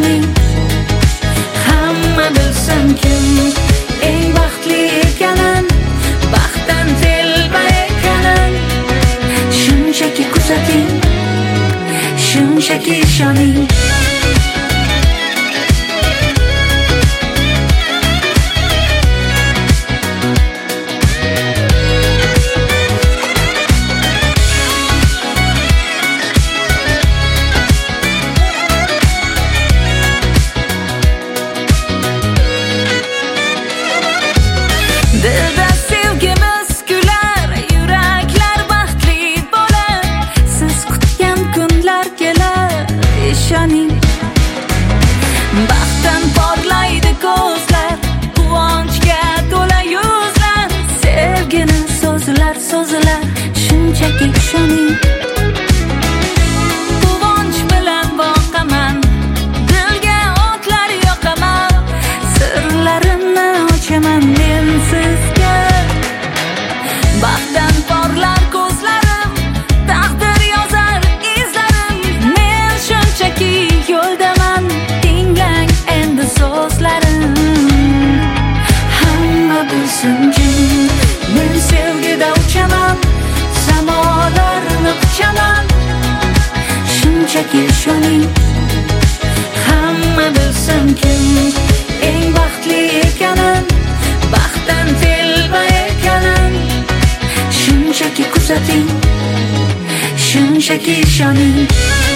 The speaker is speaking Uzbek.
ishoning. Hamma bilsin kim eng baxtli ekanin, baxtdan telba ekanin. Shunchaki kuzating, shunchaki ishoning. Dilda sevgimiz kular, yuraklar baxtli bo'lar. Siz kutgan kunlar kelar, ishoning. Baxtdan porlaydi ko'zlar, quvonchga to'la yuzlar. Sevgini so'zlar, shunchaki ishoning. Quvonch bilan boqaman, dilga o'tlar yoqaman. Sirlarimni ochaman men sizga. Baxtdan porlar ko'zlarim, taqdir yozar izlarim. Men shunchaki yo'ldaman, tinglang endi so'zlarim. Hamma bilsin kim men sevgida uchaman, samolarni quchaman. Shunchaki ishoning. Hamma bilsin kim eng baxtli ekanin, baxtdan telba ekanin. Shunchaki kuzating, shunchaki ishoning.